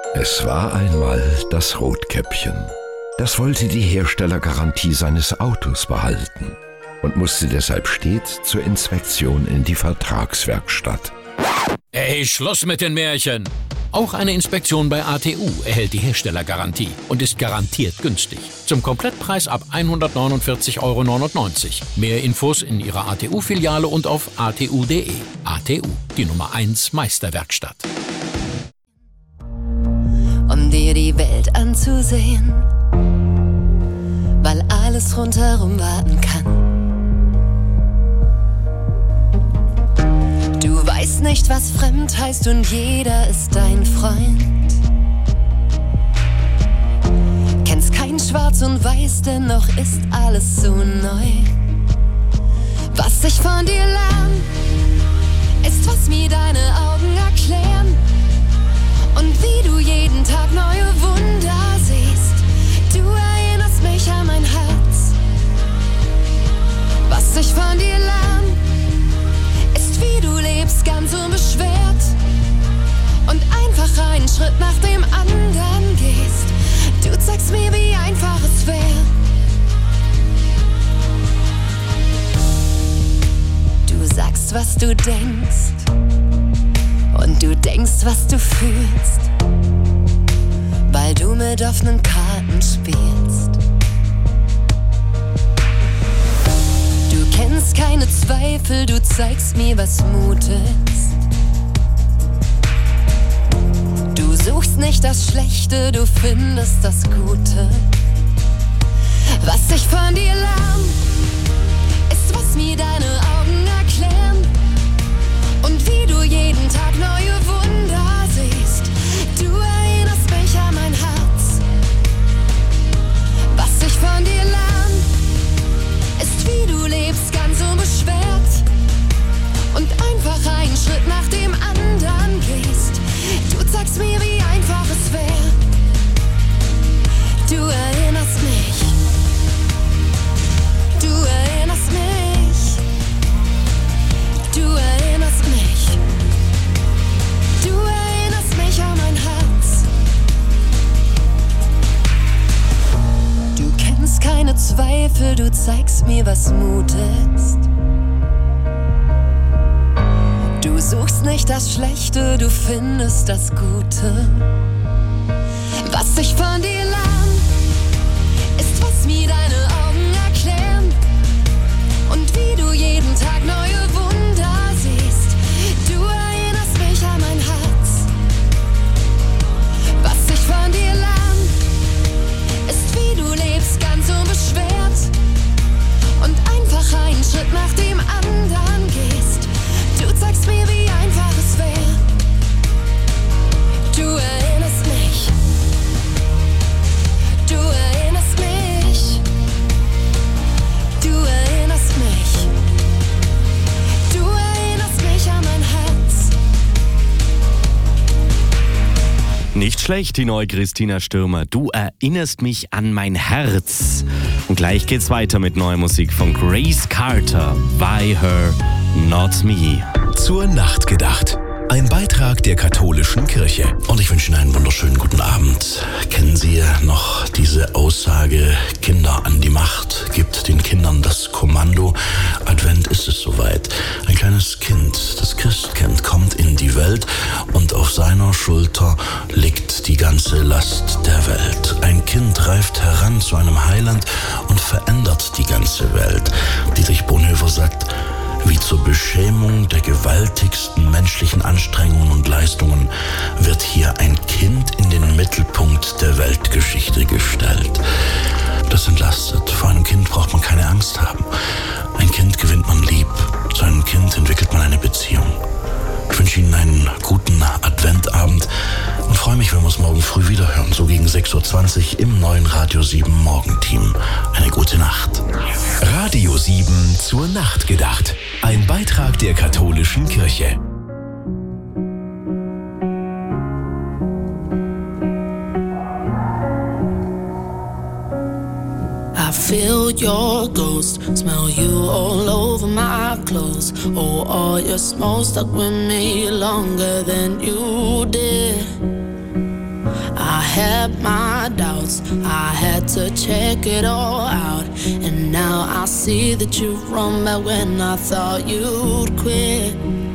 Es war einmal das Rotkäppchen. Das wollte die Herstellergarantie seines Autos behalten und musste deshalb stets zur Inspektion in die Vertragswerkstatt. Ey, Schluss mit den Märchen! Auch eine Inspektion bei ATU erhält die Herstellergarantie und ist garantiert günstig. Zum Komplettpreis ab 149,99 €. Mehr Infos in Ihrer ATU-Filiale und auf atu.de. ATU, die Nummer 1 Meisterwerkstatt. Um dir die Welt anzusehen, weil alles rundherum warten kann. Du weißt nicht, was fremd heißt und jeder ist dein Freund. Kennst kein Schwarz und Weiß, dennoch ist alles so neu. Was ich von dir lerne, ist, was mir deine Augen erklären. Und wie du jeden Tag neue Wunder siehst. Du erinnerst mich an mein Herz. Was ich von dir lerne, ist, wie du lebst, ganz unbeschwert. Und einfach einen Schritt nach dem anderen gehst. Du zeigst mir, wie einfach es wäre. Du sagst, was du denkst. Und du denkst, was du fühlst, weil du mit offenen Karten spielst. Du kennst keine Zweifel, du zeigst mir, was Mut ist. Du suchst nicht das Schlechte, du findest das Gute. Was ich von dir lerne, ist, was mir deine Augen erklären. Und wie du jeden Tag neue Wunder siehst. Du erinnerst mich an mein Herz. Was ich von dir lerne, ist, wie du lebst, ganz unbeschwert. Und einfach einen Schritt nach dem anderen gehst. Du zeigst mir, wie einfach es wäre. Du erinnerst mich. Du erinnerst mich. Du erinnerst mich. Du erinnerst mich an mein Herz. Du kennst keine Zweifel, du zeigst mir, was Mut ist. Du suchst nicht das Schlechte, du findest das Gute. Was ich von dir lerne, ist, was mir deine Augen erklären. Und wie du jeden Tag neue Wunder siehst. Du erinnerst mich an mein Herz. Was ich von dir lerne, ist, wie du lebst, ganz unbeschwert. Und einfach einen Schritt nach dem anderen gehst. Du zeigst mir, wie einfach es wäre. Du erinnerst mich. Du erinnerst mich. Du erinnerst mich. Du erinnerst mich an mein Herz. Nicht schlecht, die neue Christina Stürmer. Du erinnerst mich an mein Herz. Und gleich geht's weiter mit neuer Musik von Grace Carter. Why Her, Not Me. Zur Nacht gedacht. Ein Beitrag der katholischen Kirche. Und ich wünsche Ihnen einen wunderschönen guten Abend. Kennen Sie noch diese Aussage, Kinder an die Macht, gibt den Kindern das Kommando? Advent ist es soweit. Ein kleines Kind, das Christkind, kommt in die Welt und auf seiner Schulter liegt die ganze Last der Welt. Ein Kind reift heran zu einem Heiland und verändert die ganze Welt. Dietrich Bonhoeffer sagt, wie zur Beschämung der gewaltigsten menschlichen Anstrengungen und Leistungen wird hier ein Kind in den Mittelpunkt der Weltgeschichte gestellt. Das entlastet. Vor einem Kind braucht man keine Angst haben. Ein Kind gewinnt man lieb. Zu einem Kind entwickelt man eine Beziehung. Ich wünsche Ihnen einen guten Adventabend und freue mich, wenn wir uns morgen früh wieder hören, so gegen 6:20 Uhr im neuen Radio 7 Morgenteam. Eine gute Nacht. Radio 7 zur Nacht gedacht. Ein Beitrag der katholischen Kirche. I feel your ghost, smell you all over my clothes. Oh, all your smoke stuck with me longer than you did. had my doubts, I had to check it all out. And now I see that you've run back when I thought you'd quit.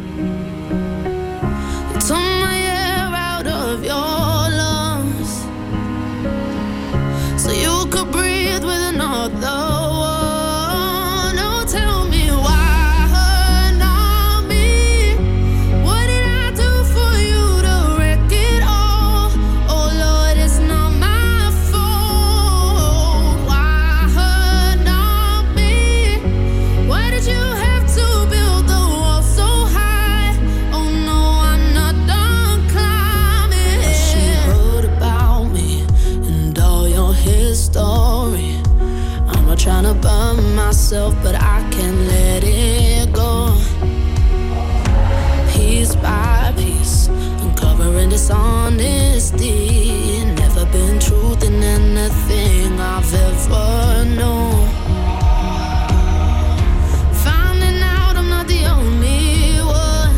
You took my air out of your lungs so you could breathe with another one. Oh, tell me why. Trying to burn myself, but I can't let it go. Piece by piece, uncovering dishonesty. Never been truth in anything I've ever known. Finding out I'm not the only one.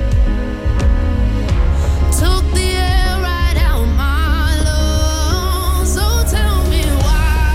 Took the air right out my lungs. So tell me why.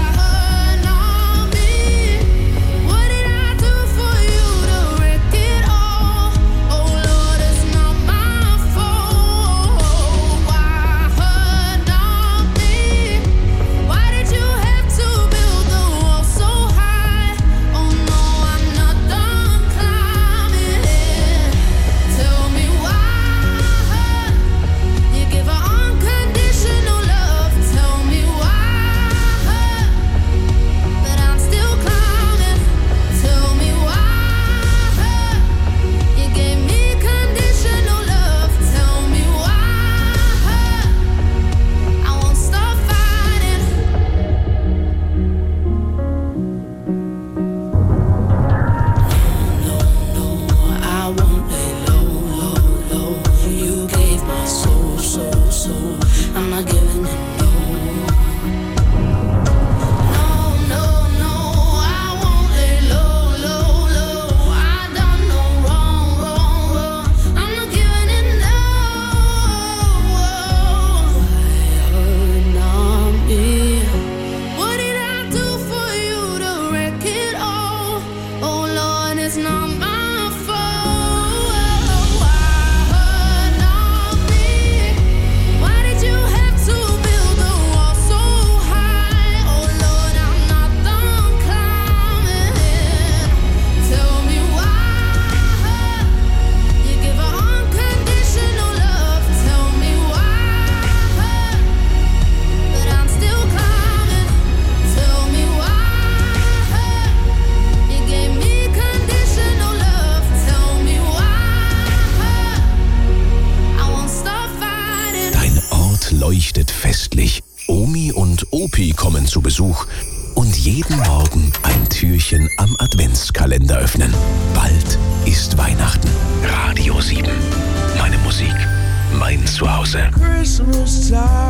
leuchtet festlich. Omi und Opi kommen zu Besuch und jeden Morgen ein Türchen am Adventskalender öffnen. Bald ist Weihnachten. Radio 7. Meine Musik, mein Zuhause. Christmas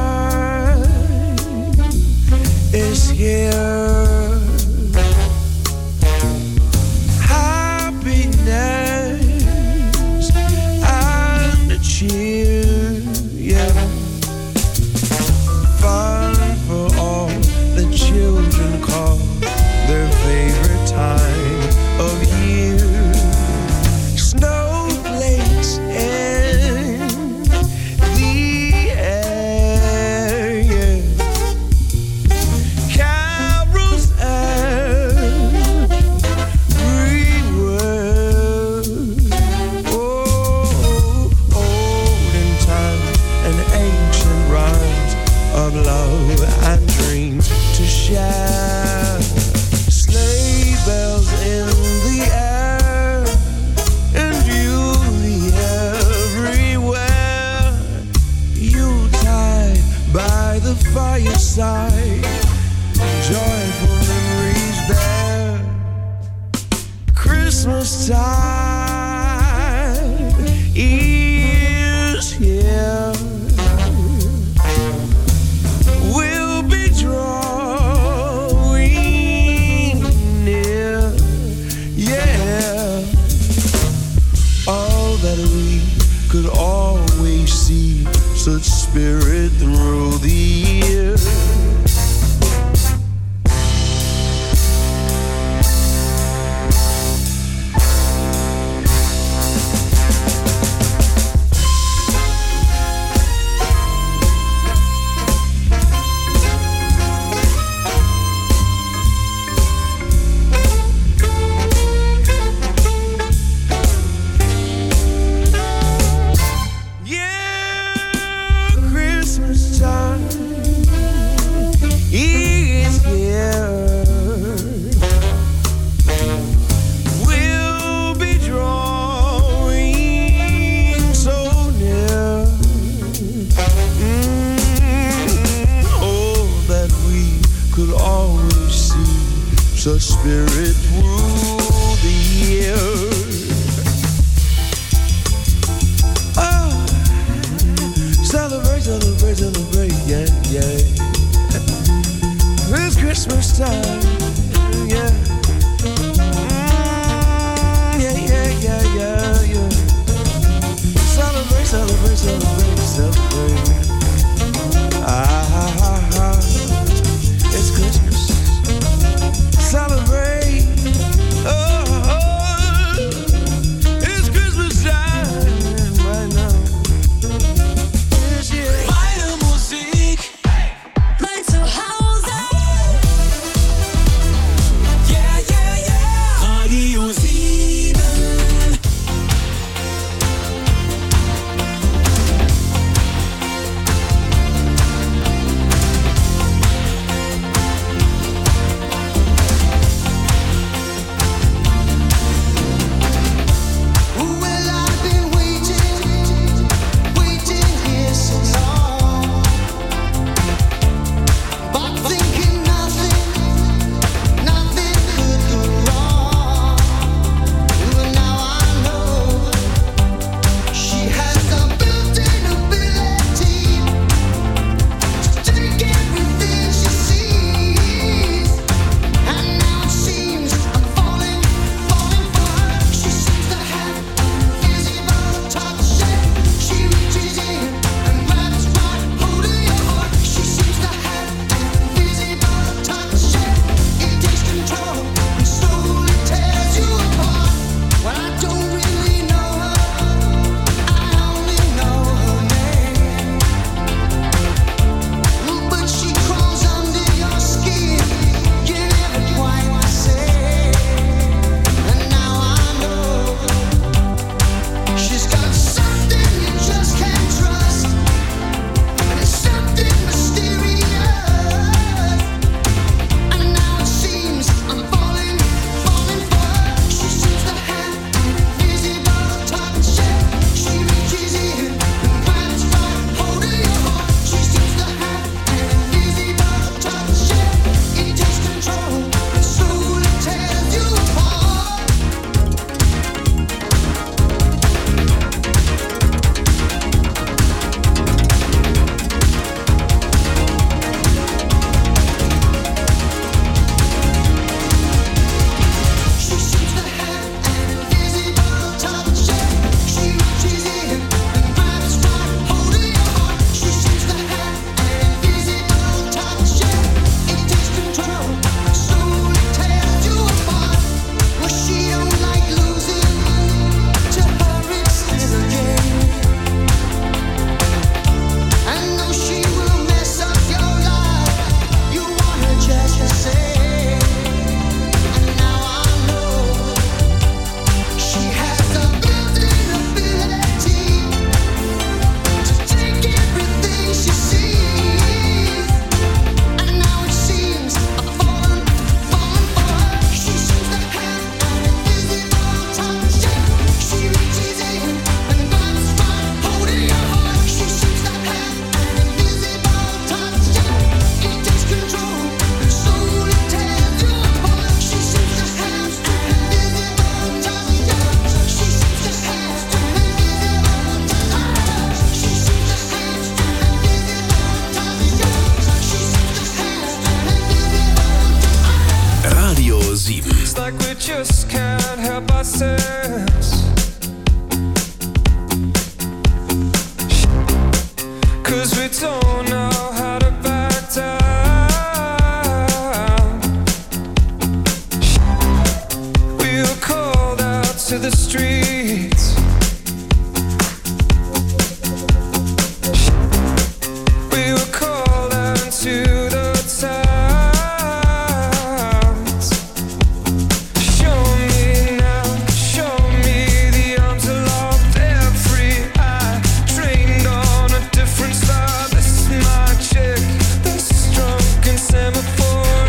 time is here. Happiness and cheer, yeah. Fun for all the children call their favorite time of year. Snowflakes in the air, yeah. Carols everywhere. Oh, olden time and ancient rhymes of love and dreams to share. Sleigh bells in the air and beauty everywhere. Yuletide by the fireside, joyful memories there. Christmas time is here. We'll be drawing near, yeah. All that we could always see, such spirit through the years. Such spirit through the years. Oh, celebrate, celebrate, celebrate, yeah, yeah. It's Christmas time, yeah. Yeah, yeah, yeah, yeah, yeah. Celebrate, celebrate, celebrate, celebrate. It's Christmas. Celebrate, oh, it's Christmas time right now. This year. Meine Musik, mein Zuhause. we don't know how to back down. We were called out to the streets. We were called out into the towns. Show me now, show me the arms aloft, every eye trained on a different star. This is magic, this is drunken semaphore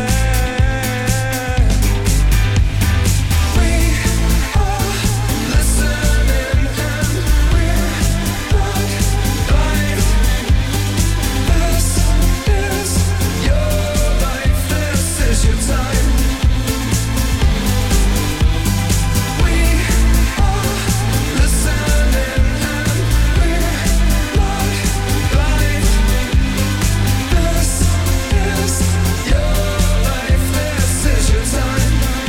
act. We are listening and we're not blind. This is your life, this is your time. We are listening and we're not blind. This is your life, this is your time.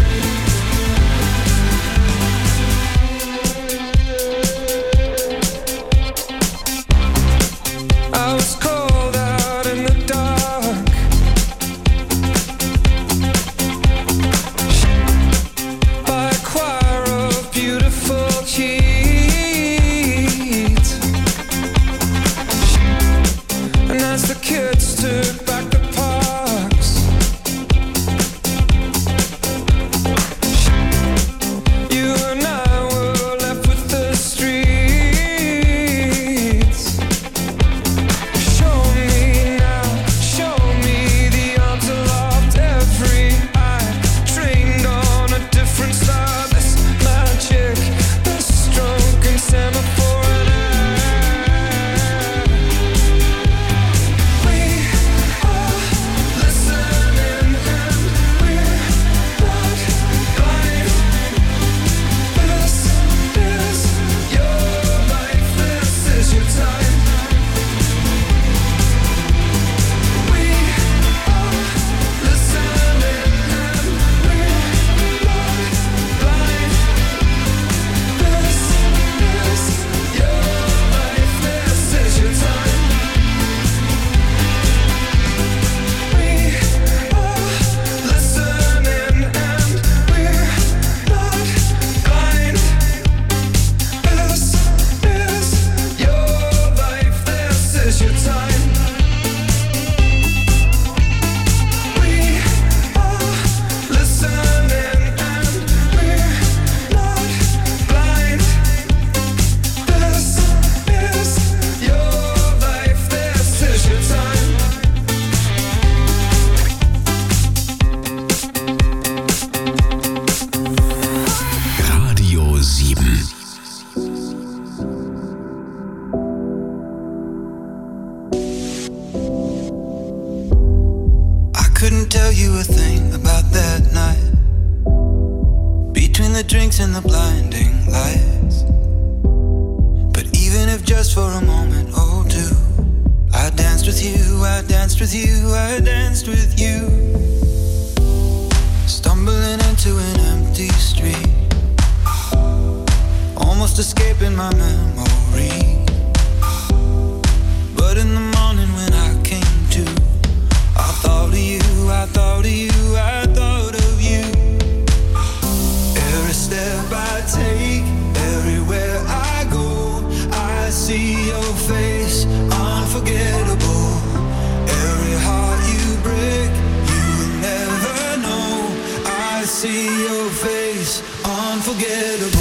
I was called out in the dark. By a choir of beautiful heat. And as the kids took back the parks, you and I were left with the streets. Show me now, show me the arms aloft, every eye trained on a different star. This magic, this drunken semaphore and act. We are listening and we're not blind. This is your life, this is your time. We are listening and we're not blind. This is your life, this is your time. We are listening and we're not blind. This is your life, this is your time. We are listening and we're not blind. This is your life, this is your time. Radio 7. I couldn't tell you a thing about that night. Between the drinks and the blinding lights. But even if just for a moment or two, I danced with you, I danced with you, I danced with you. Stumbling into an empty street, almost escaping my memory. But in the morning when I came to, I thought of you, I thought of you, I thought of you. Every step I take, everywhere I go, I see your face, unforgettable. Every heart you break, you will never know. I see your face, unforgettable.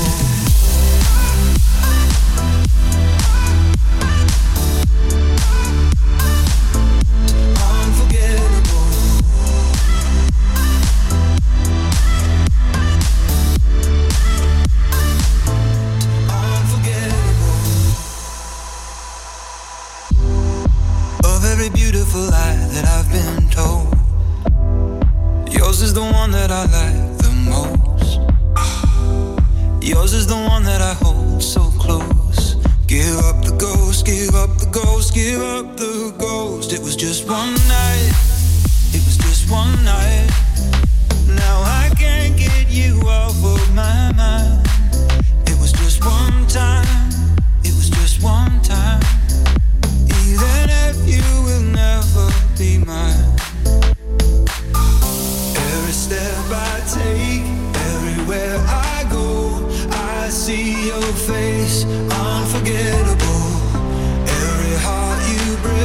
Beautiful lie that I've been told, yours is the one that I like the most. Yours is the one that I hold so close. Give up the ghost, give up the ghost, give up the ghost. It was just one night, it was just one night. Now I can't get you off of my mind. It was just one time, it was just one time. Even your face, unforgettable.